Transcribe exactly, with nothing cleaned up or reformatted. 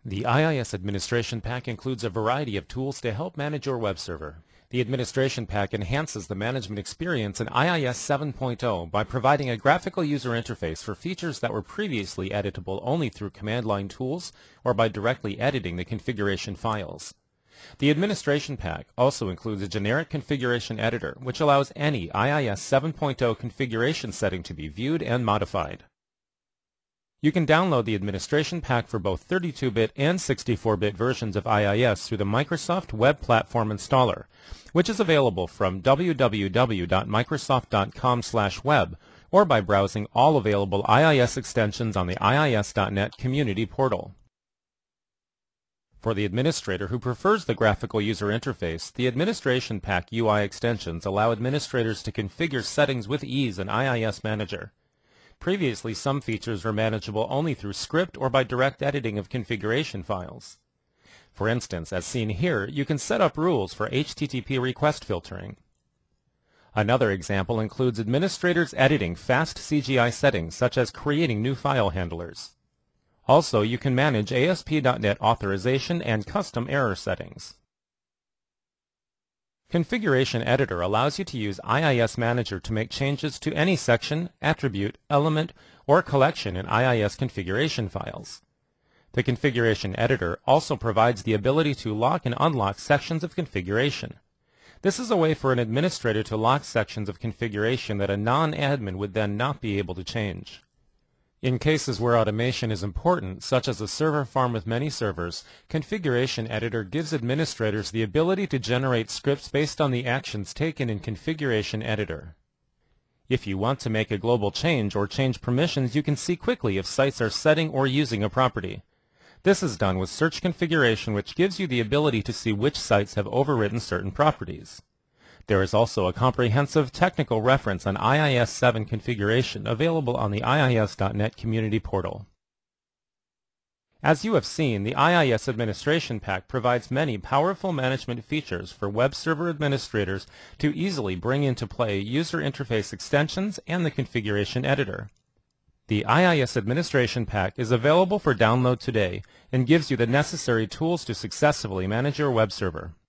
The I I S Administration Pack includes a variety of tools to help manage your web server. The Administration Pack enhances the management experience in I I S seven point oh by providing a graphical user interface for features that were previously editable only through command line tools or by directly editing the configuration files. The Administration Pack also includes a generic configuration editor, which allows any I I S seven point oh configuration setting to be viewed and modified. You can download the Administration Pack for both thirty-two bit and sixty-four bit versions of I I S through the Microsoft Web Platform Installer, which is available from w w w dot microsoft dot com slash web or by browsing all available I I S extensions on the I I S dot net community portal. For the administrator who prefers the graphical user interface, the Administration Pack U I extensions allow administrators to configure settings with ease in I I S Manager. Previously, some features were manageable only through script or by direct editing of configuration files. For instance, as seen here, you can set up rules for H T T P request filtering. Another example includes administrators editing fast C G I settings, such as creating new file handlers. Also, you can manage A S P dot net authorization and custom error settings. Configuration Editor allows you to use I I S Manager to make changes to any section, attribute, element, or collection in I I S configuration files. The Configuration Editor also provides the ability to lock and unlock sections of configuration. This is a way for an administrator to lock sections of configuration that a non-admin would then not be able to change. In cases where automation is important, such as a server farm with many servers, Configuration Editor gives administrators the ability to generate scripts based on the actions taken in Configuration Editor. If you want to make a global change or change permissions, you can see quickly if sites are setting or using a property. This is done with Search Configuration, which gives you the ability to see which sites have overwritten certain properties. There is also a comprehensive technical reference on I I S seven configuration available on the I I S dot net community portal. As you have seen, the I I S Administration Pack provides many powerful management features for web server administrators to easily bring into play user interface extensions and the configuration editor. The I I S Administration Pack is available for download today and gives you the necessary tools to successfully manage your web server.